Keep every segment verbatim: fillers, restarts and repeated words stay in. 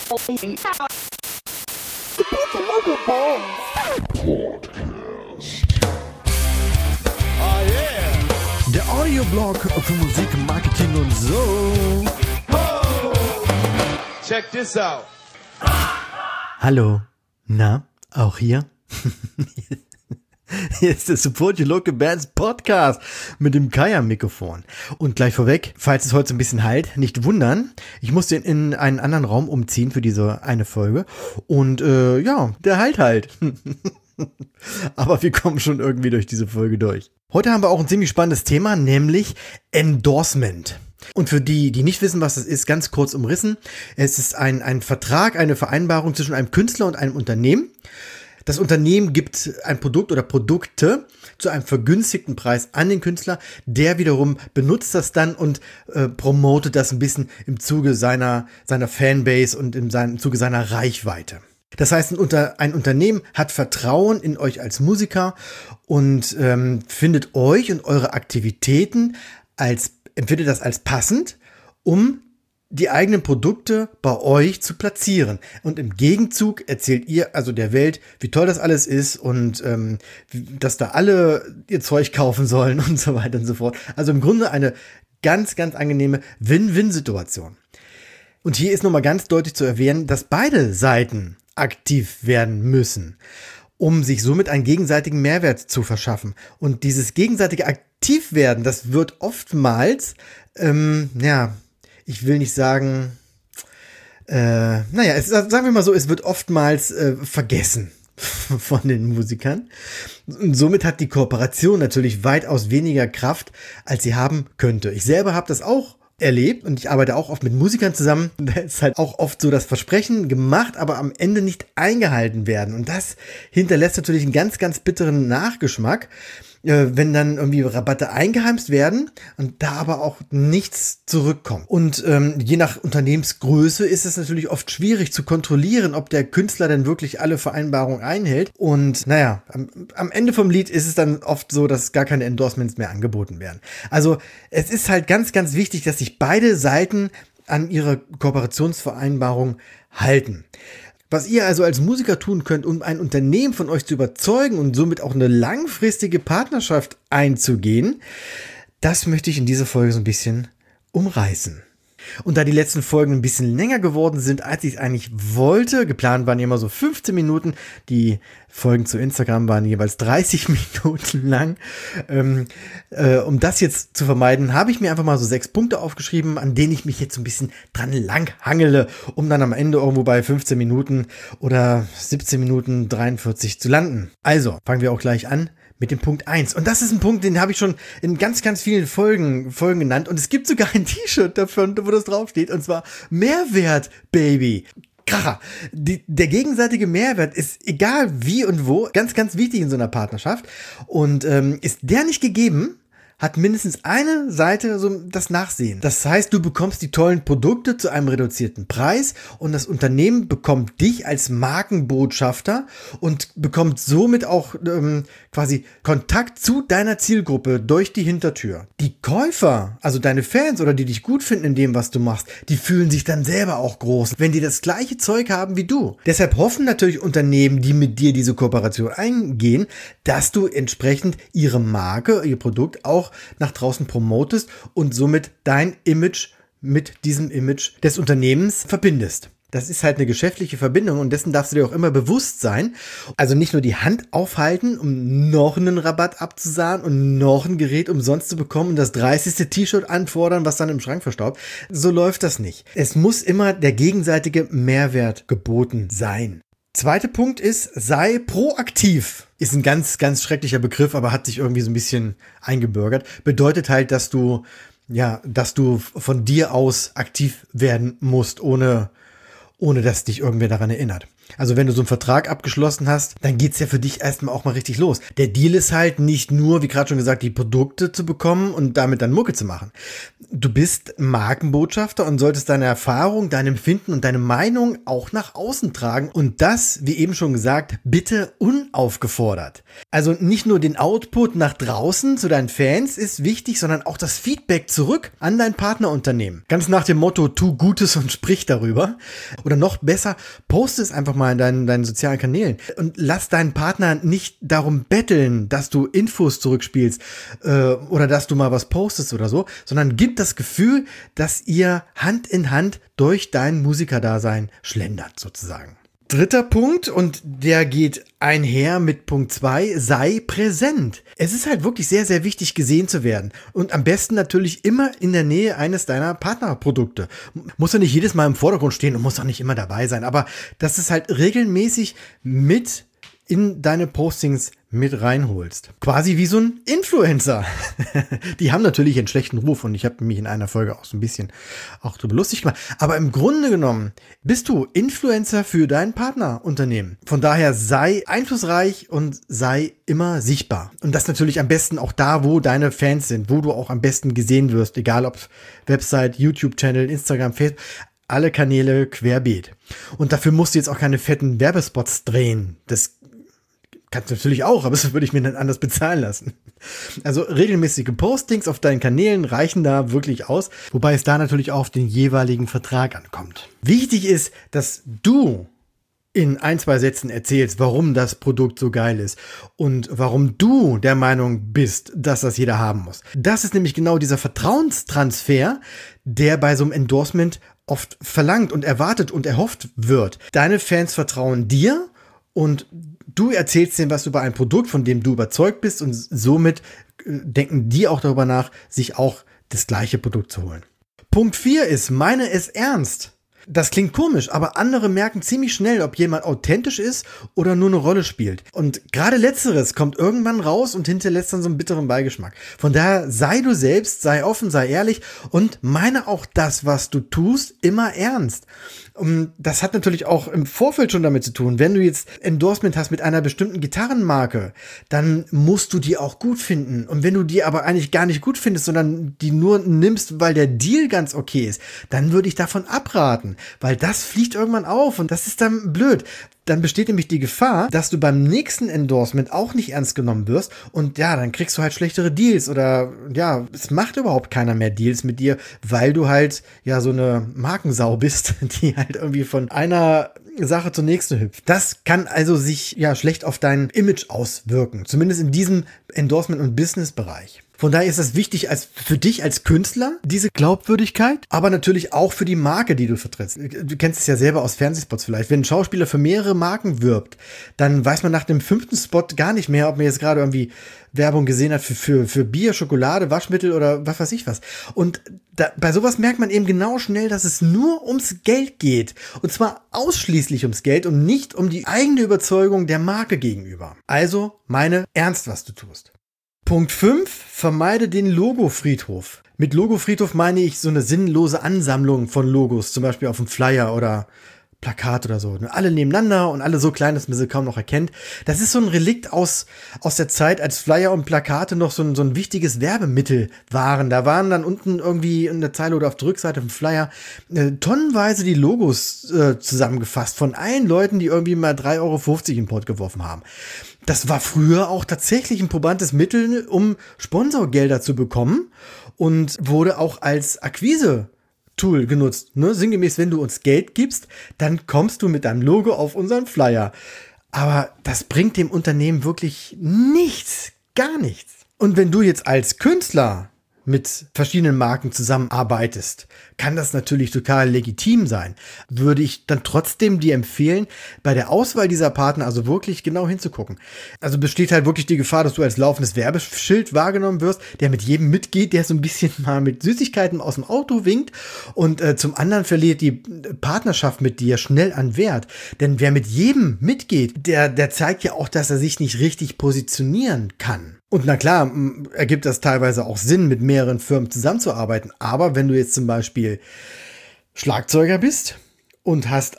Der Audioblog für Musik, Marketing und so. Check this out. Hallo, na, auch hier? Hier ist der Support Your Local Bands Podcast mit dem Kai am Mikrofon. Und gleich vorweg, falls es heute so ein bisschen halt, nicht wundern, ich musste in einen anderen Raum umziehen für diese eine Folge. Und äh, ja, der halt halt. Aber wir kommen schon irgendwie durch diese Folge durch. Heute haben wir auch ein ziemlich spannendes Thema, nämlich Endorsement. Und für die, die nicht wissen, was das ist, ganz kurz umrissen. Es ist ein, ein Vertrag, eine Vereinbarung zwischen einem Künstler und einem Unternehmen. Das Unternehmen gibt ein Produkt oder Produkte zu einem vergünstigten Preis an den Künstler. Der wiederum benutzt das dann und äh, promotet das ein bisschen im Zuge seiner, seiner Fanbase und im, sein, im Zuge seiner Reichweite. Das heißt, ein, Unter, ein Unternehmen hat Vertrauen in euch als Musiker und ähm, findet euch und eure Aktivitäten als, empfindet das als passend, um die eigenen Produkte bei euch zu platzieren. Und im Gegenzug erzählt ihr also der Welt, wie toll das alles ist und ähm, dass da alle ihr Zeug kaufen sollen und so weiter und so fort. Also im Grunde eine ganz, ganz angenehme Win-Win-Situation. Und hier ist nochmal ganz deutlich zu erwähnen, dass beide Seiten aktiv werden müssen, um sich somit einen gegenseitigen Mehrwert zu verschaffen. Und dieses gegenseitige Aktivwerden, das wird oftmals, ähm, ja, ich will nicht sagen, äh, naja, es, sagen wir mal so, es wird oftmals äh, vergessen von den Musikern. Und somit hat die Kooperation natürlich weitaus weniger Kraft, als sie haben könnte. Ich selber habe das auch erlebt und ich arbeite auch oft mit Musikern zusammen. Da ist halt auch oft so das Versprechen gemacht, aber am Ende nicht eingehalten werden. Und das hinterlässt natürlich einen ganz, ganz bitteren Nachgeschmack, wenn dann irgendwie Rabatte eingeheimst werden und da aber auch nichts zurückkommt. Und ähm, je nach Unternehmensgröße ist es natürlich oft schwierig zu kontrollieren, ob der Künstler denn wirklich alle Vereinbarungen einhält. Und naja, am, am Ende vom Lied ist es dann oft so, dass gar keine Endorsements mehr angeboten werden. Also es ist halt ganz, ganz wichtig, dass sich beide Seiten an ihre Kooperationsvereinbarung halten. Was ihr also als Musiker tun könnt, um ein Unternehmen von euch zu überzeugen und somit auch eine langfristige Partnerschaft einzugehen, das möchte ich in dieser Folge so ein bisschen umreißen. Und da die letzten Folgen ein bisschen länger geworden sind, als ich es eigentlich wollte, geplant waren immer so fünfzehn Minuten, die Folgen zu Instagram waren jeweils dreißig Minuten lang. Ähm, äh, um das jetzt zu vermeiden, habe ich mir einfach mal so sechs Punkte aufgeschrieben, an denen ich mich jetzt so ein bisschen dran lang hangele, um dann am Ende irgendwo bei fünfzehn Minuten oder siebzehn Minuten dreiundvierzig zu landen. Also, fangen wir auch gleich an mit dem Punkt eins. Und das ist ein Punkt, den habe ich schon in ganz, ganz vielen Folgen, Folgen genannt. Und es gibt sogar ein T-Shirt davon, wo das draufsteht. Und zwar Mehrwert, Baby. Kracher. Die, der gegenseitige Mehrwert ist, egal wie und wo, ganz, ganz wichtig in so einer Partnerschaft. Und ähm, ist der nicht gegeben, hat mindestens eine Seite so das Nachsehen. Das heißt, du bekommst die tollen Produkte zu einem reduzierten Preis und das Unternehmen bekommt dich als Markenbotschafter und bekommt somit auch ähm, quasi Kontakt zu deiner Zielgruppe durch die Hintertür. Die Käufer, also deine Fans oder die dich gut finden in dem, was du machst, die fühlen sich dann selber auch groß, wenn die das gleiche Zeug haben wie du. Deshalb hoffen natürlich Unternehmen, die mit dir diese Kooperation eingehen, dass du entsprechend ihre Marke, ihr Produkt auch nach draußen promotest und somit dein Image mit diesem Image des Unternehmens verbindest. Das ist halt eine geschäftliche Verbindung und dessen darfst du dir auch immer bewusst sein. Also nicht nur die Hand aufhalten, um noch einen Rabatt abzusahnen und noch ein Gerät umsonst zu bekommen und das dreißigste T-Shirt anfordern, was dann im Schrank verstaubt. So läuft das nicht. Es muss immer der gegenseitige Mehrwert geboten sein. Zweiter Punkt ist, sei proaktiv. Ist ein ganz, ganz schrecklicher Begriff, aber hat sich irgendwie so ein bisschen eingebürgert. Bedeutet halt, dass du, ja, dass du von dir aus aktiv werden musst, ohne, ohne dass dich irgendwer daran erinnert. Also wenn du so einen Vertrag abgeschlossen hast, dann geht's ja für dich erstmal auch mal richtig los. Der Deal ist halt nicht nur, wie gerade schon gesagt, die Produkte zu bekommen und damit dann Mucke zu machen. Du bist Markenbotschafter und solltest deine Erfahrung, dein Empfinden und deine Meinung auch nach außen tragen. Und das, wie eben schon gesagt, bitte unaufgefordert. Also nicht nur den Output nach draußen zu deinen Fans ist wichtig, sondern auch das Feedback zurück an dein Partnerunternehmen. Ganz nach dem Motto, tu Gutes und sprich darüber. Oder noch besser, poste es einfach mal in deinen, deinen sozialen Kanälen und lass deinen Partner nicht darum betteln, dass du Infos zurückspielst äh, oder dass du mal was postest oder so, sondern gib das Gefühl, dass ihr Hand in Hand durch dein Musikerdasein schlendert sozusagen. Dritter Punkt, und der geht einher mit Punkt zwei, sei präsent. Es ist halt wirklich sehr, sehr wichtig, gesehen zu werden. Und am besten natürlich immer in der Nähe eines deiner Partnerprodukte. Muss ja nicht jedes Mal im Vordergrund stehen und muss auch nicht immer dabei sein. Aber dass es halt regelmäßig mit in deine Postings mit reinholst. Quasi wie so ein Influencer. Die haben natürlich einen schlechten Ruf und ich habe mich in einer Folge auch so ein bisschen auch drüber lustig gemacht. Aber im Grunde genommen bist du Influencer für dein Partnerunternehmen. Von daher sei einflussreich und sei immer sichtbar. Und das natürlich am besten auch da, wo deine Fans sind, wo du auch am besten gesehen wirst, egal ob Website, YouTube-Channel, Instagram, Facebook. Alle Kanäle querbeet. Und dafür musst du jetzt auch keine fetten Werbespots drehen. Das kannst du natürlich auch, aber das würde ich mir dann anders bezahlen lassen. Also regelmäßige Postings auf deinen Kanälen reichen da wirklich aus, wobei es da natürlich auch auf den jeweiligen Vertrag ankommt. Wichtig ist, dass du in ein, zwei Sätzen erzählst, warum das Produkt so geil ist und warum du der Meinung bist, dass das jeder haben muss. Das ist nämlich genau dieser Vertrauenstransfer, der bei so einem Endorsement oft verlangt und erwartet und erhofft wird. Deine Fans vertrauen dir und du erzählst denen was über ein Produkt, von dem du überzeugt bist, und somit denken die auch darüber nach, sich auch das gleiche Produkt zu holen. Punkt vier ist, meine es ernst. Das klingt komisch, aber andere merken ziemlich schnell, ob jemand authentisch ist oder nur eine Rolle spielt. Und gerade Letzteres kommt irgendwann raus und hinterlässt dann so einen bitteren Beigeschmack. Von daher sei du selbst, sei offen, sei ehrlich und meine auch das, was du tust, immer ernst. Und das hat natürlich auch im Vorfeld schon damit zu tun. Wenn du jetzt Endorsement hast mit einer bestimmten Gitarrenmarke, dann musst du die auch gut finden. Und wenn du die aber eigentlich gar nicht gut findest, sondern die nur nimmst, weil der Deal ganz okay ist, dann würde ich davon abraten, weil das fliegt irgendwann auf und das ist dann blöd. Dann besteht nämlich die Gefahr, dass du beim nächsten Endorsement auch nicht ernst genommen wirst und ja, dann kriegst du halt schlechtere Deals oder ja, es macht überhaupt keiner mehr Deals mit dir, weil du halt ja so eine Markensau bist, die halt irgendwie von einer Sache zur nächsten hüpft. Das kann also sich ja schlecht auf dein Image auswirken, zumindest in diesem Endorsement- und Business-Bereich. Von daher ist es wichtig als für dich als Künstler, diese Glaubwürdigkeit, aber natürlich auch für die Marke, die du vertrittst. Du kennst es ja selber aus Fernsehspots vielleicht. Wenn ein Schauspieler für mehrere Marken wirbt, dann weiß man nach dem fünften Spot gar nicht mehr, ob man jetzt gerade irgendwie Werbung gesehen hat für, für, für Bier, Schokolade, Waschmittel oder was weiß ich was. Und da, bei sowas merkt man eben genau schnell, dass es nur ums Geld geht. Und zwar ausschließlich ums Geld und nicht um die eigene Überzeugung der Marke gegenüber. Also meine ernst, was du tust. Punkt fünf, vermeide den Logofriedhof. Mit Logofriedhof meine ich so eine sinnlose Ansammlung von Logos, zum Beispiel auf dem Flyer oder Plakat oder so. Alle nebeneinander und alle so klein, dass man sie kaum noch erkennt. Das ist so ein Relikt aus, aus der Zeit, als Flyer und Plakate noch so ein, so ein wichtiges Werbemittel waren. Da waren dann unten irgendwie in der Zeile oder auf der Rückseite vom Flyer äh, tonnenweise die Logos äh, zusammengefasst von allen Leuten, die irgendwie mal drei Euro fünfzig in den Pott geworfen haben. Das war früher auch tatsächlich ein probantes Mittel, um Sponsorgelder zu bekommen und wurde auch als Akquise-Tool genutzt. Ne? Sinngemäß, wenn du uns Geld gibst, dann kommst du mit deinem Logo auf unseren Flyer. Aber das bringt dem Unternehmen wirklich nichts, gar nichts. Und wenn du jetzt als Künstler mit verschiedenen Marken zusammenarbeitest, kann das natürlich total legitim sein. Würde ich dann trotzdem dir empfehlen, bei der Auswahl dieser Partner also wirklich genau hinzugucken. Also besteht halt wirklich die Gefahr, dass du als laufendes Werbeschild wahrgenommen wirst, der mit jedem mitgeht, der so ein bisschen mal mit Süßigkeiten aus dem Auto winkt und äh, zum anderen verliert die Partnerschaft mit dir schnell an Wert. Denn wer mit jedem mitgeht, der, der zeigt ja auch, dass er sich nicht richtig positionieren kann. Und na klar, ergibt das teilweise auch Sinn, mit mehreren Firmen zusammenzuarbeiten. Aber wenn du jetzt zum Beispiel Schlagzeuger bist und hast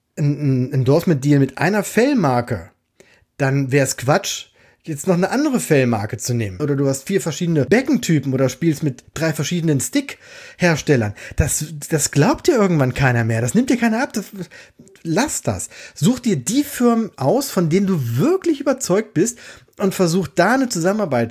ein Endorsement-Deal mit einer Fellmarke, dann wäre es Quatsch, jetzt noch eine andere Fellmarke zu nehmen. Oder du hast vier verschiedene Beckentypen oder spielst mit drei verschiedenen Stick-Herstellern. Das, das glaubt dir irgendwann keiner mehr. Das nimmt dir keiner ab. Das, lass das. Such dir die Firmen aus, von denen du wirklich überzeugt bist und versuch da eine Zusammenarbeit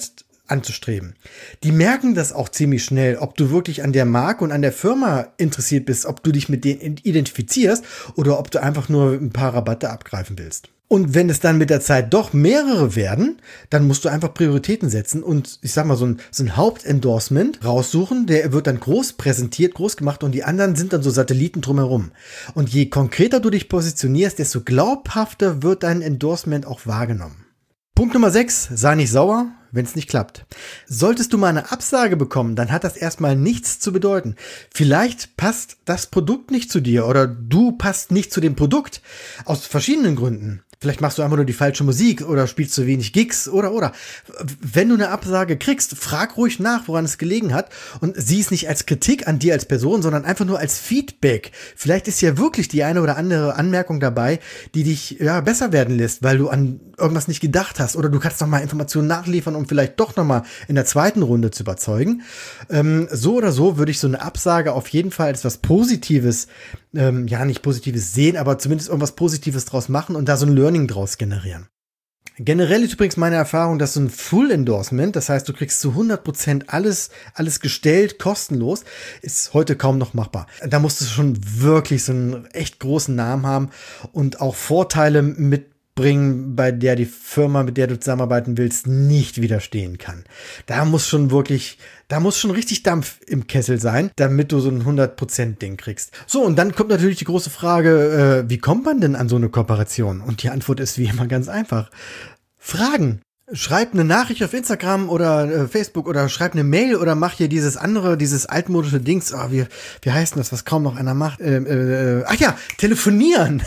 anzustreben. Die merken das auch ziemlich schnell, ob du wirklich an der Marke und an der Firma interessiert bist, ob du dich mit denen identifizierst oder ob du einfach nur ein paar Rabatte abgreifen willst. Und wenn es dann mit der Zeit doch mehrere werden, dann musst du einfach Prioritäten setzen und ich sag mal so ein, so ein Hauptendorsement raussuchen, der wird dann groß präsentiert, groß gemacht und die anderen sind dann so Satelliten drumherum. Und je konkreter du dich positionierst, desto glaubhafter wird dein Endorsement auch wahrgenommen. Punkt Nummer sechs, sei nicht sauer, wenn es nicht klappt. Solltest du mal eine Absage bekommen, dann hat das erstmal nichts zu bedeuten. Vielleicht passt das Produkt nicht zu dir oder du passt nicht zu dem Produkt aus verschiedenen Gründen. Vielleicht machst du einfach nur die falsche Musik oder spielst zu wenig Gigs oder, oder. Wenn du eine Absage kriegst, frag ruhig nach, woran es gelegen hat und sieh es nicht als Kritik an dir als Person, sondern einfach nur als Feedback. Vielleicht ist ja wirklich die eine oder andere Anmerkung dabei, die dich ja besser werden lässt, weil du an irgendwas nicht gedacht hast oder du kannst nochmal Informationen nachliefern, um vielleicht doch nochmal in der zweiten Runde zu überzeugen. Ähm, so oder so würde ich so eine Absage auf jeden Fall als was Positives, ähm, ja nicht Positives sehen, aber zumindest irgendwas Positives draus machen und da so ein Learning draus generieren. Generell ist übrigens meine Erfahrung, dass so ein Full Endorsement, das heißt, du kriegst zu hundert Prozent alles, alles gestellt, kostenlos, ist heute kaum noch machbar. Da musst du schon wirklich so einen echt großen Namen haben und auch Vorteile mitbringen, bei der die Firma, mit der du zusammenarbeiten willst, nicht widerstehen kann. Da muss schon wirklich, da muss schon richtig Dampf im Kessel sein, damit du so ein hundert Prozent Ding kriegst. So, und dann kommt natürlich die große Frage, äh, wie kommt man denn an so eine Kooperation? Und die Antwort ist wie immer ganz einfach. Fragen. Schreib eine Nachricht auf Instagram oder äh, Facebook oder schreib eine Mail oder mach hier dieses andere, dieses altmodische Dings. Oh, wie, wie heißt denn das, was kaum noch einer macht? Äh, äh, ach ja, telefonieren.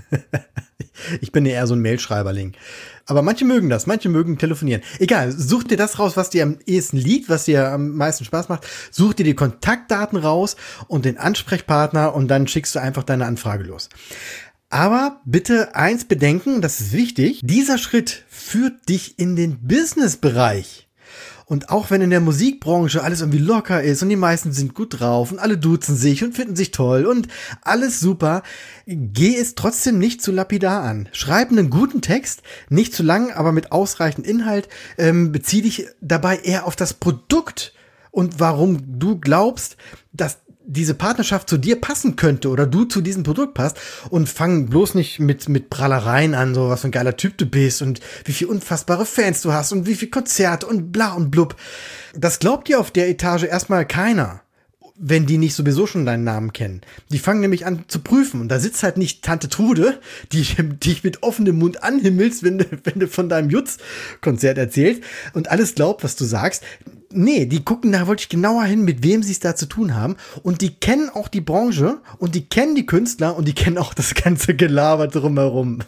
Ich bin ja eher so ein Mailschreiberling. Aber manche mögen das, manche mögen telefonieren. Egal, such dir das raus, was dir am ehesten liegt, was dir am meisten Spaß macht. Such dir die Kontaktdaten raus und den Ansprechpartner und dann schickst du einfach deine Anfrage los. Aber bitte eins bedenken, das ist wichtig, dieser Schritt führt dich in den Businessbereich. Und auch wenn in der Musikbranche alles irgendwie locker ist und die meisten sind gut drauf und alle duzen sich und finden sich toll und alles super, geh es trotzdem nicht zu lapidar an. Schreib einen guten Text, nicht zu lang, aber mit ausreichend Inhalt. Ähm, bezieh dich dabei eher auf das Produkt und warum du glaubst, dass diese Partnerschaft zu dir passen könnte oder du zu diesem Produkt passt und fang bloß nicht mit mit Prahlereien an, so was für ein geiler Typ du bist und wie viel unfassbare Fans du hast und wie viel Konzerte und bla und blub. Das glaubt dir auf der Etage erstmal keiner, wenn die nicht sowieso schon deinen Namen kennen. Die fangen nämlich an zu prüfen und da sitzt halt nicht Tante Trude, die dich mit offenem Mund anhimmelst, wenn du, wenn du von deinem Jutz-Konzert erzählst und alles glaubt, was du sagst. Nee, die gucken da wirklich genauer hin, mit wem sie es da zu tun haben. Und die kennen auch die Branche und die kennen die Künstler und die kennen auch das ganze Gelaber drumherum.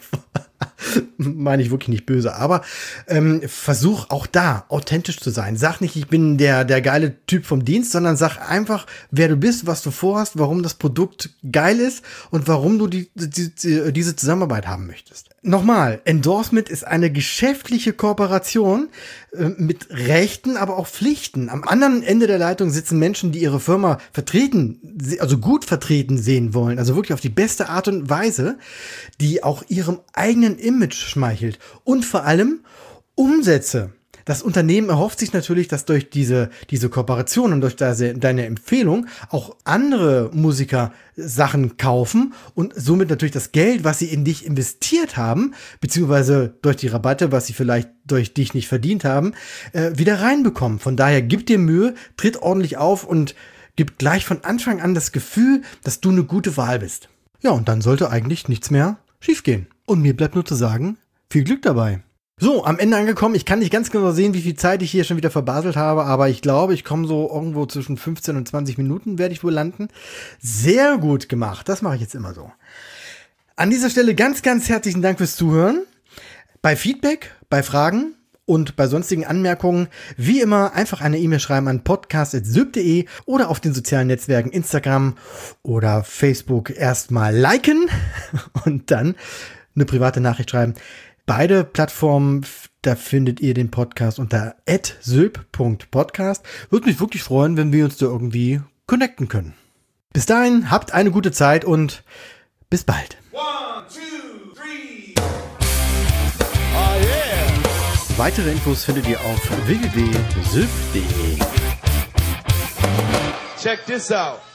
Meine ich wirklich nicht böse, aber ähm, versuch auch da authentisch zu sein. Sag nicht, ich bin der der geile Typ vom Dienst, sondern sag einfach, wer du bist, was du vorhast, warum das Produkt geil ist und warum du die, die, die, diese Zusammenarbeit haben möchtest. Nochmal, Endorsement ist eine geschäftliche Kooperation äh, mit Rechten, aber auch Pflichten. Am anderen Ende der Leitung sitzen Menschen, die ihre Firma vertreten, also gut vertreten sehen wollen, also wirklich auf die beste Art und Weise, die auch ihrem eigenen Image schmeichelt und vor allem Umsätze. Das Unternehmen erhofft sich natürlich, dass durch diese, diese Kooperation und durch deine Empfehlung auch andere Musiker Sachen kaufen und somit natürlich das Geld, was sie in dich investiert haben, beziehungsweise durch die Rabatte, was sie vielleicht durch dich nicht verdient haben, äh, wieder reinbekommen. Von daher gib dir Mühe, tritt ordentlich auf und gib gleich von Anfang an das Gefühl, dass du eine gute Wahl bist. Ja, und dann sollte eigentlich nichts mehr schiefgehen. Und mir bleibt nur zu sagen, viel Glück dabei. So, am Ende angekommen. Ich kann nicht ganz genau sehen, wie viel Zeit ich hier schon wieder verbaselt habe, aber ich glaube, ich komme so irgendwo zwischen fünfzehn und zwanzig Minuten, werde ich wohl landen. Sehr gut gemacht. Das mache ich jetzt immer so. An dieser Stelle ganz, ganz herzlichen Dank fürs Zuhören. Bei Feedback, bei Fragen und bei sonstigen Anmerkungen, wie immer, einfach eine E-Mail schreiben an podcast at syb punkt de oder auf den sozialen Netzwerken Instagram oder Facebook erstmal liken und dann eine private Nachricht schreiben. Beide Plattformen, da findet ihr den Podcast unter at syb punkt podcast. Würde mich wirklich freuen, wenn wir uns da irgendwie connecten können. Bis dahin, habt eine gute Zeit und bis bald. One, two, three. Oh yeah. Weitere Infos findet ihr auf w w w punkt sylph punkt de. Check this out.